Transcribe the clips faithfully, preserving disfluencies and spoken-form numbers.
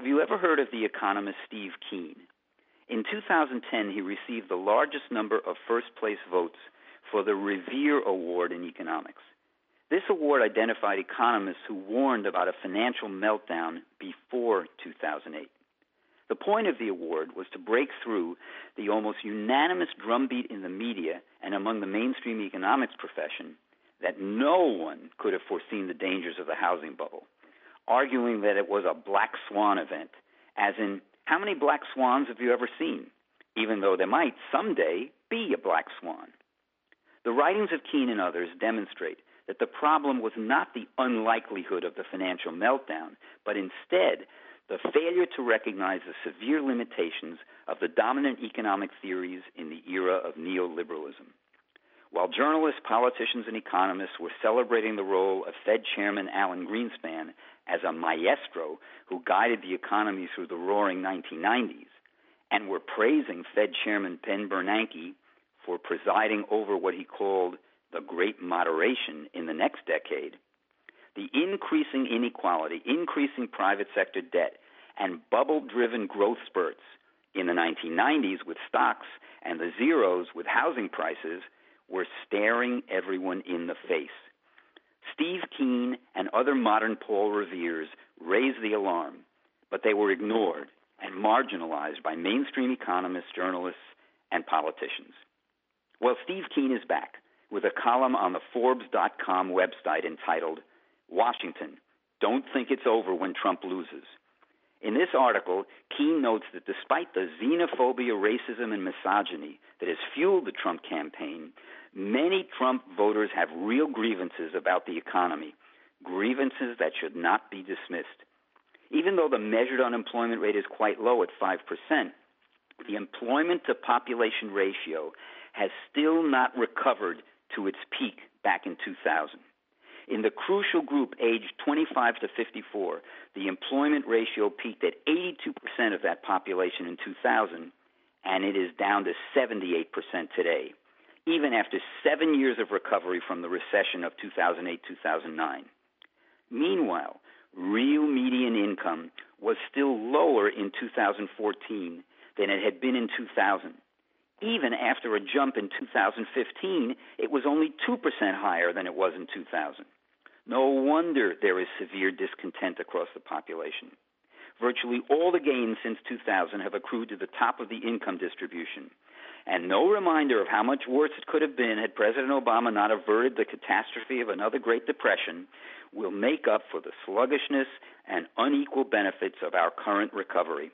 you ever heard of the economist Steve Keen? In two thousand ten, he received the largest number of first-place votes for the Revere Award in economics. This award identified economists who warned about a financial meltdown before two thousand eight. The point of the award was to break through the almost unanimous drumbeat in the media and among the mainstream economics profession that no one could have foreseen the dangers of the housing bubble, arguing that it was a black swan event, as in, how many black swans have you ever seen, even though there might someday be a black swan? The writings of Keen and others demonstrate that the problem was not the unlikelihood of the financial meltdown, but instead the failure to recognize the severe limitations of the dominant economic theories in the era of neoliberalism. While journalists, politicians, and economists were celebrating the role of Fed Chairman Alan Greenspan as a maestro who guided the economy through the roaring nineteen nineties, and were praising Fed Chairman Ben Bernanke for presiding over what he called the Great Moderation in the next decade, the increasing inequality, increasing private sector debt, and bubble-driven growth spurts in the nineteen nineties with stocks and the zeros with housing prices were staring everyone in the face. Steve Keen and other modern Paul Reveres raised the alarm, but they were ignored and marginalized by mainstream economists, journalists, and politicians. Well, Steve Keen is back with a column on the Forbes dot com website entitled, Washington, Don't Think It's Over When Trump Loses. In this article, Keen notes that despite the xenophobia, racism, and misogyny that has fueled the Trump campaign, many Trump voters have real grievances about the economy, grievances that should not be dismissed. Even though the measured unemployment rate is quite low at five percent, the employment-to-population ratio has still not recovered to its peak back in two thousand. In the crucial group aged twenty-five to fifty-four, the employment ratio peaked at eighty-two percent of that population in two thousand, and it is down to seventy-eight percent today, even after seven years of recovery from the recession of two thousand eight to two thousand nine. Meanwhile, real median income was still lower in two thousand fourteen than it had been in two thousand. Even after a jump in two thousand fifteen, it was only two percent higher than it was in two thousand. No wonder there is severe discontent across the population. Virtually all the gains since two thousand have accrued to the top of the income distribution, and no reminder of how much worse it could have been had President Obama not averted the catastrophe of another Great Depression will make up for the sluggishness and unequal benefits of our current recovery.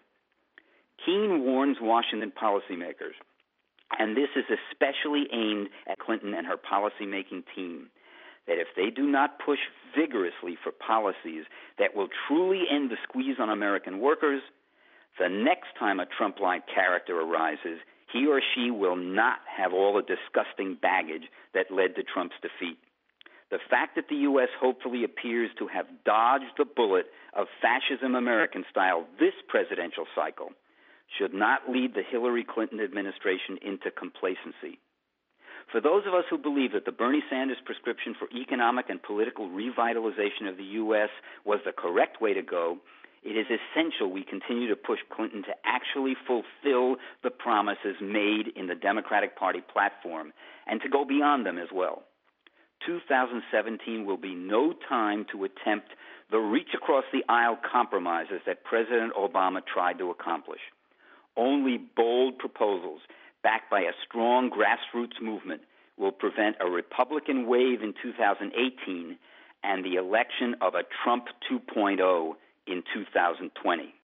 Keen warns Washington policymakers, and this is especially aimed at Clinton and her policymaking team, that if they do not push vigorously for policies that will truly end the squeeze on American workers, the next time a Trump-like character arises, he or she will not have all the disgusting baggage that led to Trump's defeat. The fact that the U S hopefully appears to have dodged the bullet of fascism American style this presidential cycle should not lead the Hillary Clinton administration into complacency. For those of us who believe that the Bernie Sanders prescription for economic and political revitalization of the U S was the correct way to go, it is essential we continue to push Clinton to actually fulfill the promises made in the Democratic Party platform and to go beyond them as well. two thousand seventeen will be no time to attempt the reach-across-the-aisle compromises that President Obama tried to accomplish. Only bold proposals backed by a strong grassroots movement will prevent a Republican wave in two thousand eighteen and the election of a Trump two point oh in two thousand twenty.